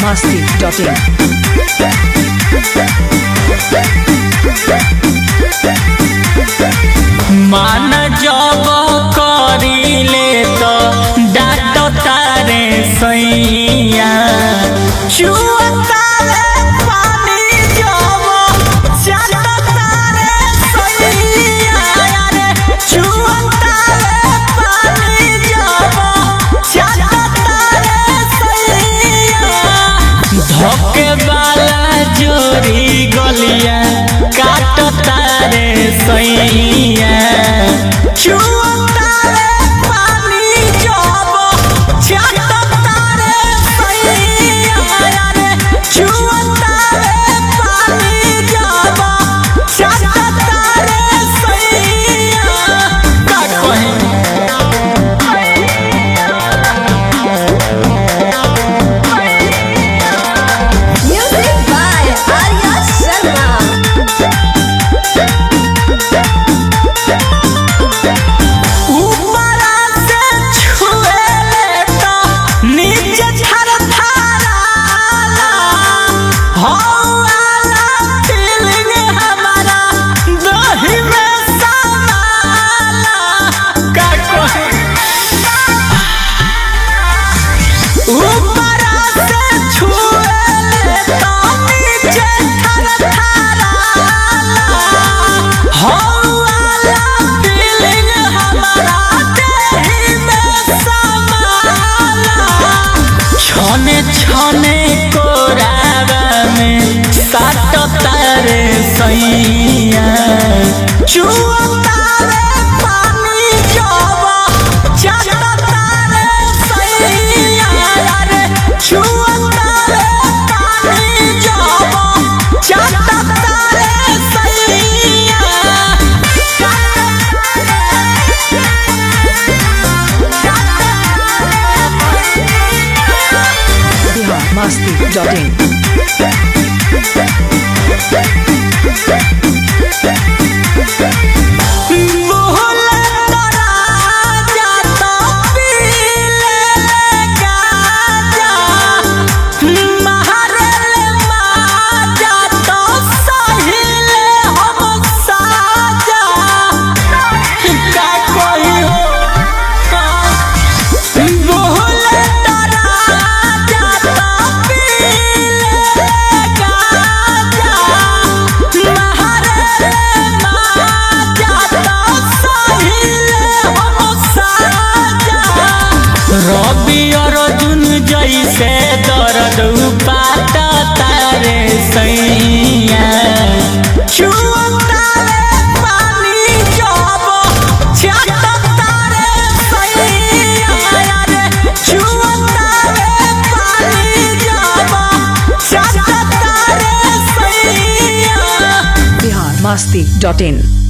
biharmasti.in मान जब करिले तो डाट तारे सैया चुअता रे पानी जब चाट तारे सैया रे चुअता रे पानी जब चाट तारे सैया धोखे वाला जोरी गलिया काट तारे सैया चुअता रे पानी जब चाट तारे सैया रे चुअता रे पानी जब चाट तारे सैया का कहे Music by Arya Sharma. ऊपरा से छुएले तो नीचे थरथराला हौला फीलिंग हमारा दही में समाला का कहे ऊपरा से छुएले तो नीचे थरथराला हौला फीलिंग हमारा दही में समाला छने छने कोरावा में साट तारे सैया चुअता रे पानी जब चाट तारे सैया रे चुअता रे पानी जब चाट तारे सैया biharmasti.in मोहल्ला तोरा जाता पीले गाजा महारल माजा तो सहिले हम साजा का कोई हो मोहल्ला तोरा जाता पीले गाजा महारल माजा तो सहिले हम साजा रवि अर्जुन जैसे दर्द पाता तारे सैया चुअता रे पानी जब चाट तारे सैया रे चुअता रे पानी जब चाट तारे सैया biharmasti.in